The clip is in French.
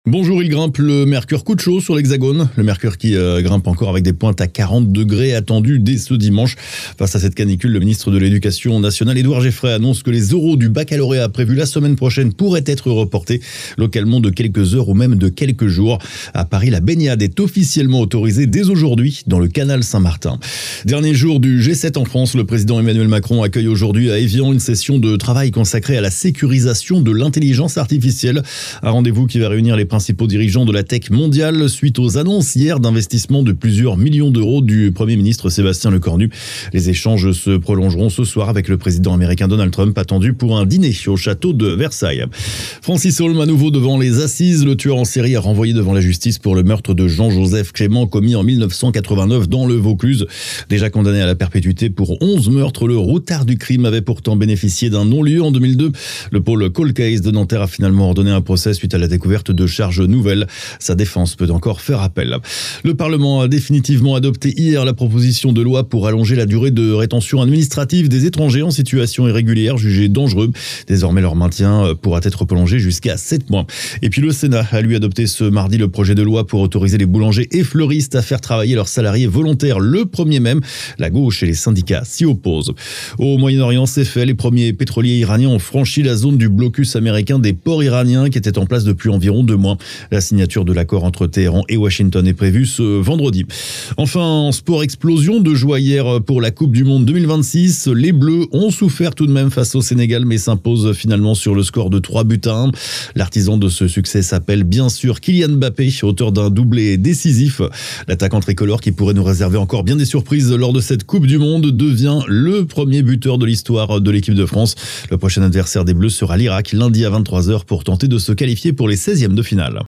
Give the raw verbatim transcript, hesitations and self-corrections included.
Bonjour, il grimpe, le mercure coup de chaud sur l'hexagone. Le mercure qui euh, grimpe encore avec des pointes à quarante degrés attendues dès ce dimanche. Face à cette canicule, le ministre de l'Éducation nationale, Édouard Geoffray, annonce que les oraux du baccalauréat prévus la semaine prochaine pourraient être reportés localement de quelques heures ou même de quelques jours. À Paris, la baignade est officiellement autorisée dès aujourd'hui dans le canal Saint-Martin. Dernier jour du G sept en France, le président Emmanuel Macron accueille aujourd'hui à Évian une session de travail consacrée à la sécurisation de l'intelligence artificielle. Un rendez-vous qui va réunir les principaux dirigeants de la tech mondiale suite aux annonces hier d'investissement de plusieurs millions d'euros du Premier ministre Sébastien Lecornu. Les échanges se prolongeront ce soir avec le président américain Donald Trump, attendu pour un dîner au château de Versailles. Francis Holm à nouveau devant les assises. Le tueur en série a renvoyé devant la justice pour le meurtre de Jean-Joseph Clément commis en mille neuf cent quatre-vingt-neuf dans le Vaucluse. Déjà condamné à la perpétuité pour onze meurtres, le routard du crime avait pourtant bénéficié d'un non-lieu en deux mille deux. Le pôle Cold Case de Nanterre a finalement ordonné un procès suite à la découverte de charges nouvelles. Sa défense peut encore faire appel. Le Parlement a définitivement adopté hier la proposition de loi pour allonger la durée de rétention administrative des étrangers en situation irrégulière jugés dangereux. Désormais, leur maintien pourra être prolongé jusqu'à sept mois. Et puis le Sénat a lui adopté ce mardi le projet de loi pour autoriser les boulangers et fleuristes à faire travailler leurs salariés volontaires le premier même. La gauche et les syndicats s'y opposent. Au Moyen-Orient, c'est fait. Les premiers pétroliers iraniens ont franchi la zone du blocus américain des ports iraniens qui était en place depuis environ deux mois. La signature de l'accord entre Téhéran et Washington est prévue ce vendredi. Enfin, en sport, explosion de joie hier pour la Coupe du Monde deux mille vingt-six. Les Bleus ont souffert tout de même face au Sénégal, mais s'imposent finalement sur le score de trois buts à un. L'artisan de ce succès s'appelle bien sûr Kylian Mbappé, auteur d'un doublé décisif. L'attaquant tricolore, qui pourrait nous réserver encore bien des surprises lors de cette Coupe du Monde, devient le premier buteur de l'histoire de l'équipe de France. Le prochain adversaire des Bleus sera l'Irak lundi à vingt-trois heures pour tenter de se qualifier pour les seizièmes de finale.